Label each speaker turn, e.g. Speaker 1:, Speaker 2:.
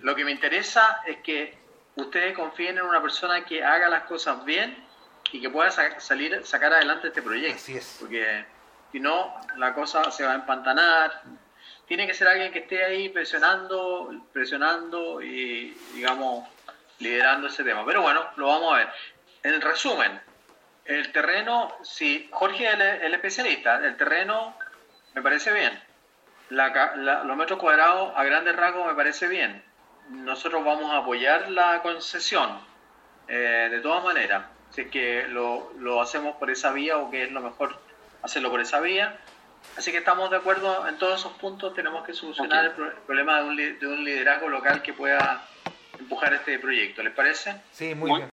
Speaker 1: Lo que me interesa es que ustedes confíen en una persona que haga las cosas bien y que pueda sacar adelante este proyecto.
Speaker 2: Así es.
Speaker 1: Porque si no, la cosa se va a empantanar. Tiene que ser alguien que esté ahí presionando y, digamos, liderando ese tema. Pero bueno, lo vamos a ver. En resumen, el terreno, si Jorge es el especialista, el terreno me parece bien. Los metros cuadrados a grandes rasgos me parece bien. Nosotros vamos a apoyar la concesión de todas maneras. Si es que lo hacemos por esa vía o que es lo mejor hacerlo por esa vía. Así que estamos de acuerdo en todos esos puntos. Tenemos que solucionar el problema de un liderazgo local que pueda empujar este proyecto. ¿Les parece?
Speaker 2: Sí, muy bien.